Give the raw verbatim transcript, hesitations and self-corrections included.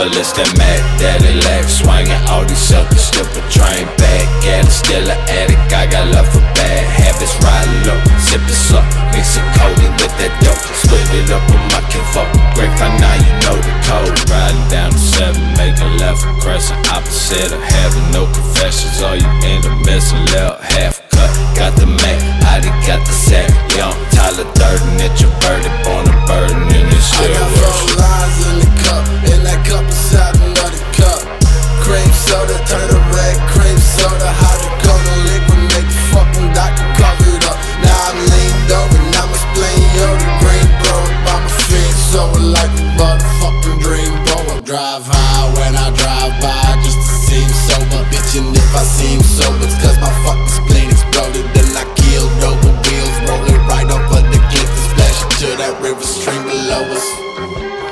Well, it's that Mac Daddy lack, swinging all these suckers, slip a train back at it. Still an addict, I got love for bad habits. Riding low, sipping sluck, mixing codeine with that dope. Split it up with my kinfolk. Break on now, you know the code. Riding down the seven, making left crescent, opposite of having no confessions. All you end up missing, left half cut. Got the Mac, I done got the sack. Young Tyler Durden at your birdie, born a burden and it still I got works. four lines in the cup, and that cup inside another cup. Cream soda, turn to red cream soda. Hydrocodone liquid, make the fucking doctor cover it up. Now I'm leaned over, now my spleen, yo, the green blowing by my feet. So like a motherfucking dreamboat. I drive high when I drive by, just to seem sober. Bitchin' if I seem sober, it's cause my fucking spleen exploded. Then I killed over wheels, rolling right up under the splash into that river stream below us.